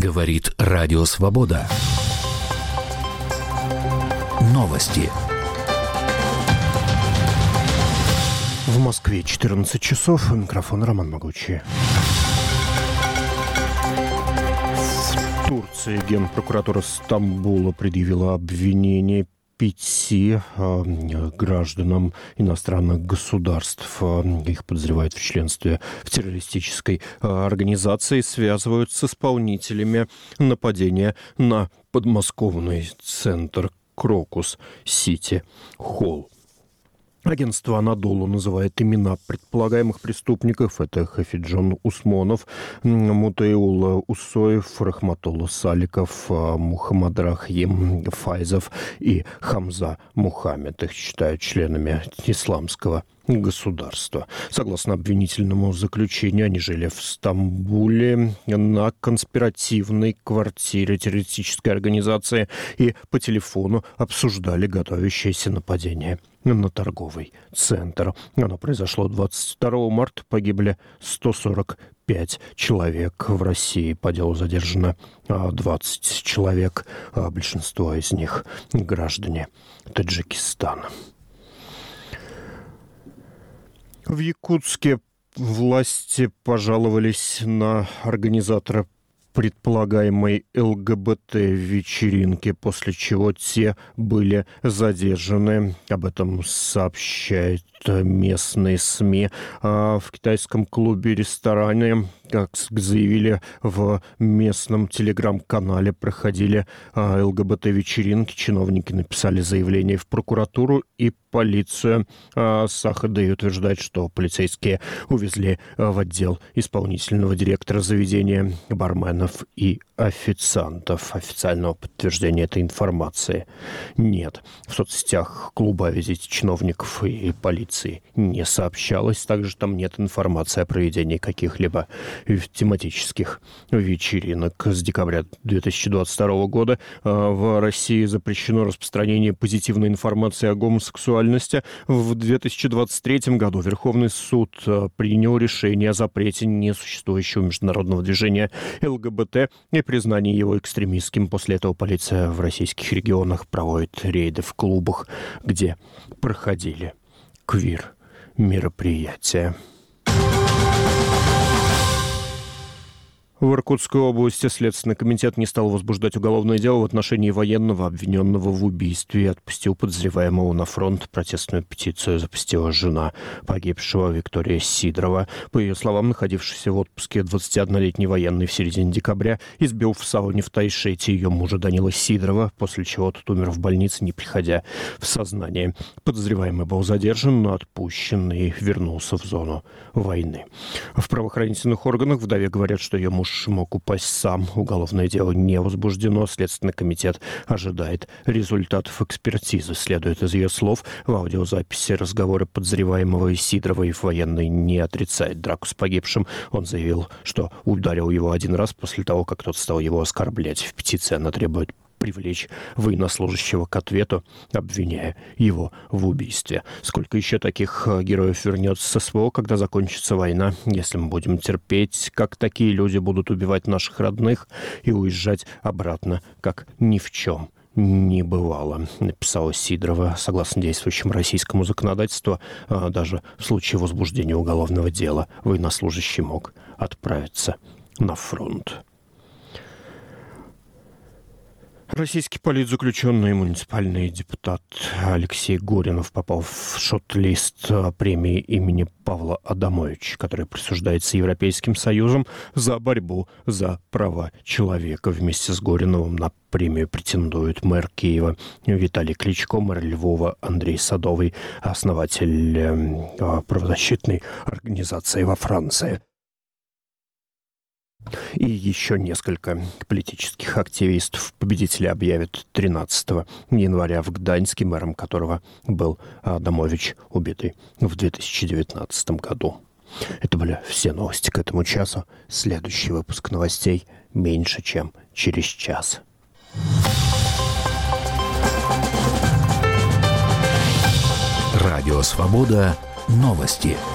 Говорит Радио Свобода. Новости. В Москве 14 часов. Микрофон Роман Могучий. В Турции Генпрокуратура Стамбула предъявила обвинение 5 гражданам иностранных государств. Их подозревают в членстве в террористической организации, связывают с исполнителями нападения на подмосковный центр Крокус Сити Холл. Агентство «Анадолу» называет имена предполагаемых преступников. Это Хафиджон Усмонов, Мутаиул Усоев, Рахматулла Саликов, Мухаммад Рахим Файзов и Хамза Мухаммед. Их считают членами исламского государства. Согласно обвинительному заключению, они жили в Стамбуле на конспиративной квартире террористической организации и по телефону обсуждали готовящееся нападение на торговый центр. Оно произошло 22 марта. Погибли 145 человек. В России по делу задержано 20 человек. Большинство из них граждане Таджикистана. В Якутске власти пожаловались на организатора предполагаемой ЛГБТ-вечеринки, после чего те были задержаны. Об этом сообщают местные СМИ. В китайском клубе-ресторане, как заявили в местном телеграм-канале, проходили ЛГБТ-вечеринки. Чиновники написали заявление в прокуратуру и полицию. Сахадей утверждает, что полицейские увезли в отдел исполнительного директора заведения барменов и официантов. Официального подтверждения этой информации нет. В соцсетях клуба о визите чиновников и полиции не сообщалось. Также там нет информации о проведении каких-либо тематических вечеринок. С декабря 2022 года в России запрещено распространение позитивной информации о гомосексуальности. В 2023 году Верховный суд принял решение о запрете несуществующего международного движения ЛГБТ и признании его экстремистским. После этого полиция в российских регионах проводит рейды в клубах, где проходили квир-мероприятия. В Иркутской области Следственный комитет не стал возбуждать уголовное дело в отношении военного, обвиненного в убийстве, и отпустил подозреваемого на фронт. Протестную петицию запустила жена погибшего Виктория Сидорова. По ее словам, находившийся в отпуске 21-летний военный в середине декабря избил в сауне в Тайшете ее мужа Данила Сидорова, после чего тот умер в больнице, не приходя в сознание. Подозреваемый был задержан, но отпущен и вернулся в зону войны. В правоохранительных органах вдове говорят, что ее муж мог упасть сам. Уголовное дело не возбуждено. Следственный комитет ожидает результатов экспертизы. Следует из ее слов, в аудиозаписи разговора подозреваемого и Сидоровой военный не отрицает драку с погибшим. Он заявил, что ударил его один раз после того, как тот стал его оскорблять. В петиции она требует привлечь военнослужащего к ответу, обвиняя его в убийстве. Сколько еще таких героев вернется с СВО, когда закончится война, если мы будем терпеть, как такие люди будут убивать наших родных и уезжать обратно, как ни в чем не бывало, написала Сидорова. Согласно действующему российскому законодательству, даже в случае возбуждения уголовного дела военнослужащий мог отправиться на фронт. Российский политзаключенный и муниципальный депутат Алексей Горинов попал в шорт-лист премии имени Павла Адамовича, которая присуждается Европейским Союзом за борьбу за права человека. Вместе с Гориновым на премию претендуют мэр Киева Виталий Кличко, мэр Львова Андрей Садовый, основатель правозащитной организации во Франции. И еще несколько политических активистов. Победителя объявят 13 января в Гданьске, мэром которого был Адамович, убитый в 2019 году. Это были все новости к этому часу. Следующий выпуск новостей меньше, чем через час. Радио Свобода. Новости.